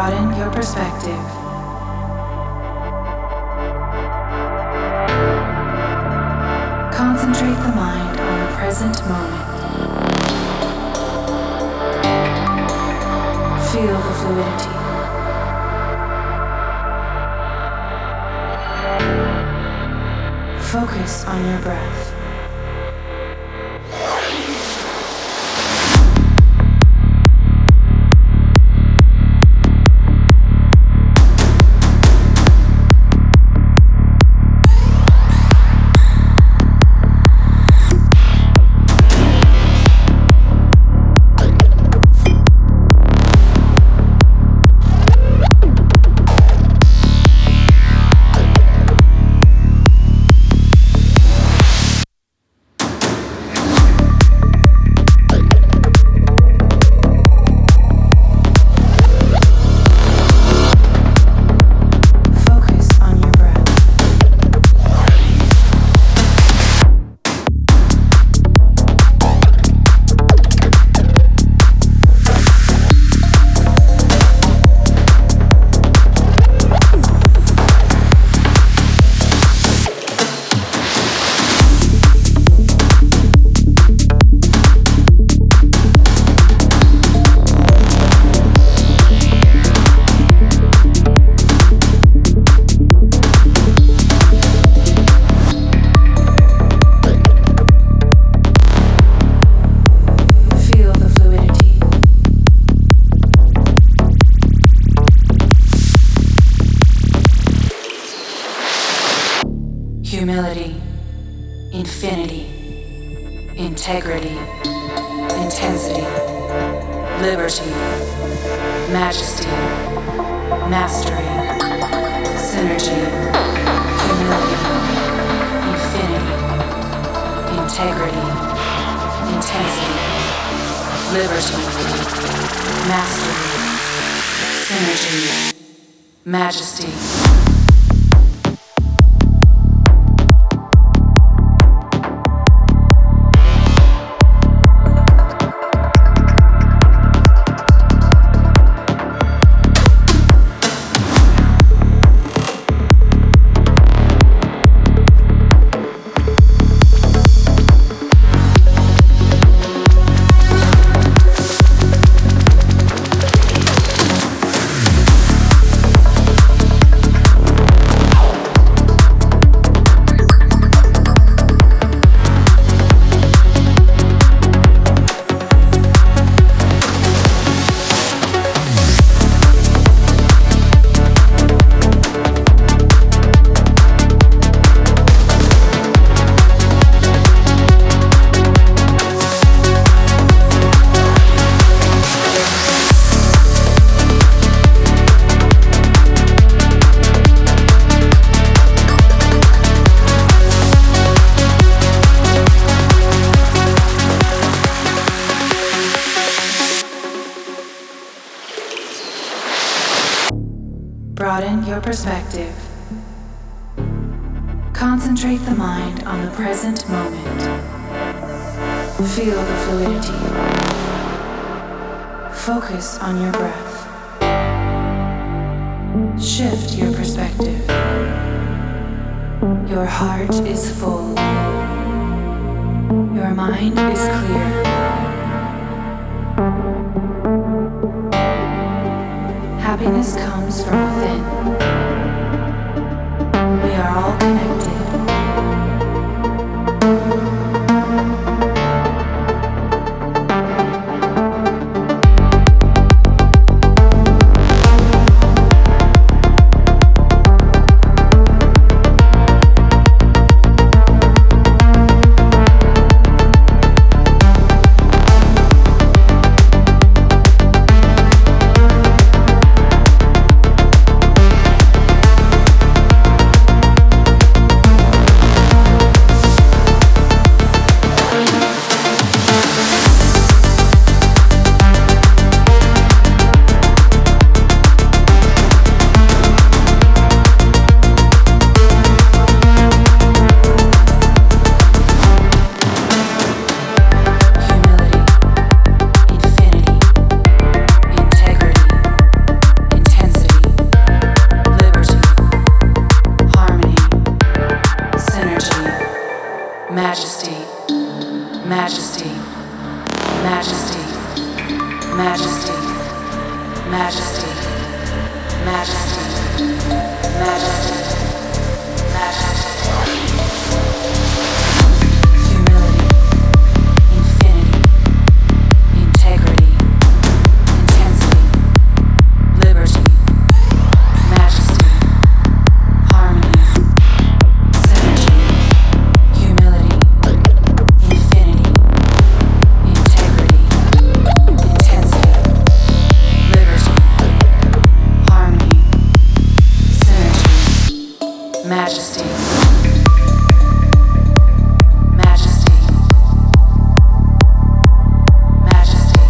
Broaden your perspective. Concentrate the mind on the present moment. Feel the fluidity. Focus on your breath. Humility, infinity, integrity, intensity, liberty, majesty, mastery, synergy, humility, infinity, integrity, intensity, liberty, mastery, synergy, majesty. Broaden your perspective. Concentrate the mind on the present moment. Feel the fluidity. Focus on your breath. Shift your perspective. Your heart is full. Your mind is clear. Happiness comes from within. We are all connected. majesty, majesty, majesty, majesty. Humility, infinity, integrity, intensity, liberty, majesty, harmony, synergy, humility, infinity, integrity, intensity, liberty, harmony, synergy, majesty, majesty, majesty,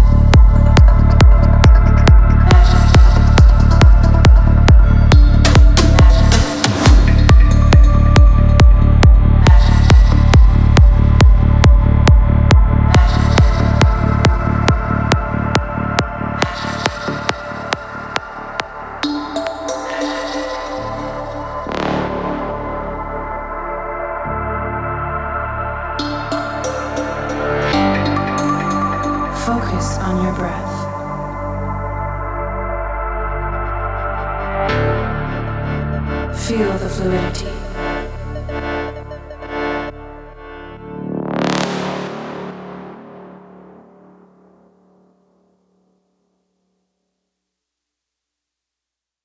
focus on your breath. Feel the fluidity.